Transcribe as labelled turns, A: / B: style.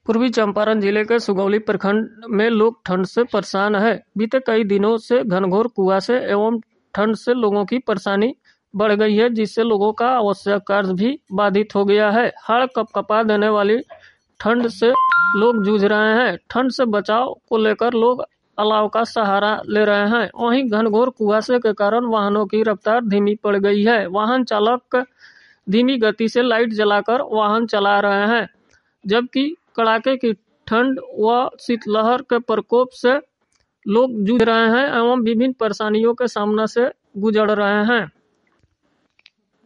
A: पूर्वी चंपारण जिले के सुगौली प्रखंड में लोग ठंड से परेशान है। बीते कई दिनों से घनघोर कुहासे एवं ठंड से लोगों की परेशानी बढ़ गई है, जिससे लोगों का आवश्यक कार्य भी बाधित हो गया है। हाड़ कपकपा देने वाली ठंड से लोग जूझ रहे हैं। ठंड से बचाव को लेकर लोग अलाव का सहारा ले रहे हैं। वहीं घनघोर कुहासे के कारण वाहनों की रफ्तार धीमी पड़ गई है। वाहन चालक धीमी गति से लाइट जलाकर वाहन चला रहे हैं, जबकि कड़ाके की ठंड व शीतलहर के प्रकोप से लोग जूझ रहे हैं एवं विभिन्न परेशानियों के सामने से गुजर रहे हैं।